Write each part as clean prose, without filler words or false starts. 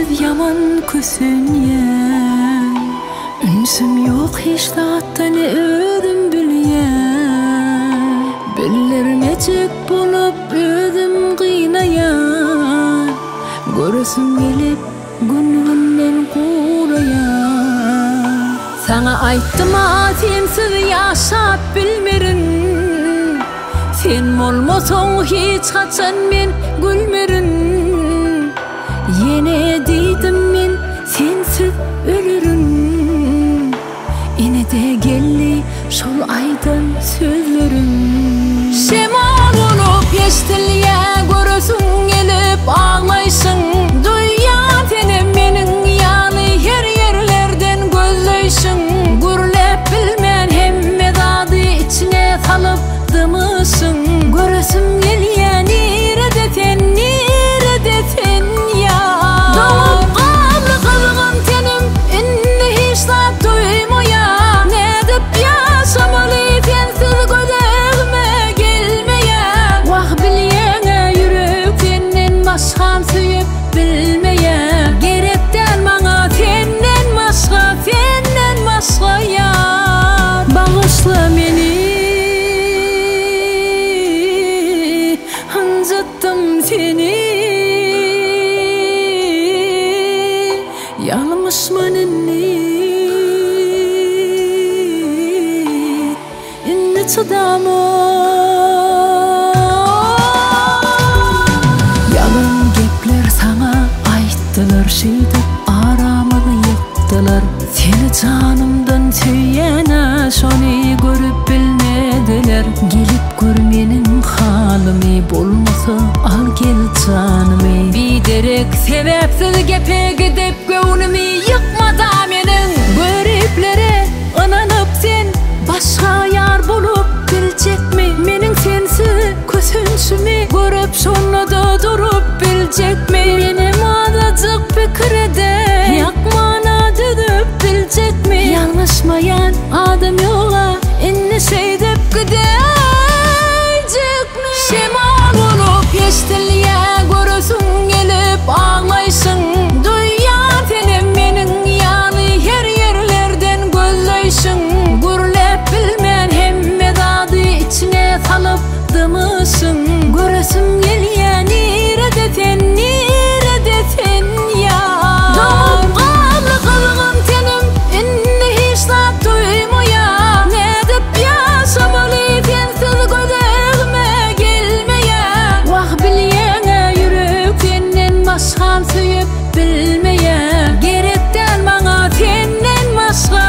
sensiz yaman kösünýän. Ünsüm yok hiç taattan ödüm bilýän. Billermejek bolup ödüm gıynaýan. Göresim gelip gününden guraýan. Sana aýtdym sensiz ýaşap bilmerin. Sen bolmasaň hiç haçan men gülmerin. Yine diýdim men sensiz ölürüm. Ine de geldi şol aýdan sözlerim. Şemal bolup eşdilýä göresin gelip ağlaýsyň. Duýýan tenem meniň ýaly her ýerlerden gözleýşiň. Gürlep bilmän hemme dady içine salyp dymysyň. Göresim gelýän nerede sen ýa. Dolup galdy kızgın tenim inni hiç zat duýmaýan. Nedip ýaşamaly sensiz gözegime gelmeýän. Wah bilýäňe ýürek senden başgam süýüp bilmeýän. Gerekden maňa senden başga ýar. Bagyşla meni anjatdym seni. Yalmışman inni çydamam. Yalan gepler sana aýtdylar, şeýdip aramyny ýykdylar. Seni canımdan süýýän şony görüp bilmediler. Gelip gör meniň halymy, bolmasa al gel janymy. Biderek sebäpsiz gepe gidip göwnümi ýykmada meniň. Göreplere ynanyp sen başga ýar bolup biljekmi? Meniň sensiz kösünçümi görüp şonu da durup biljekmi? Menim adajyk pikirde ýakmana düdüp biljekmi? Ýalňyşmaýan adam ýola inni şeýdip gidejekmi? Şemal bolup eşdilýä göresin gelip ağlaýsyň. Duýýan tenem meniň ýaly her ýerlerden gözleýşiň. Gürlep bilmän hemme dady içine salyp dymysyň. Göresim gelýän nerede sen ýa. Dolup galdy kızgın tenim inni hiç zat duýmaýan. Nedip ýaşamaly sensiz gözegime gelmeýän. Wah bilýäňe ýürek senden başgam süýüp bilmeýän. Gerekden maňa senden başga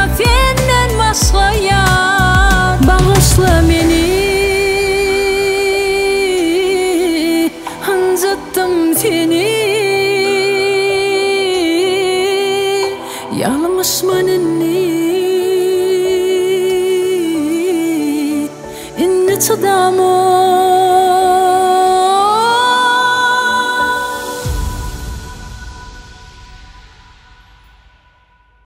ýar. Bagyşla meni anjatdym seni. Yalmışman inni çydamam.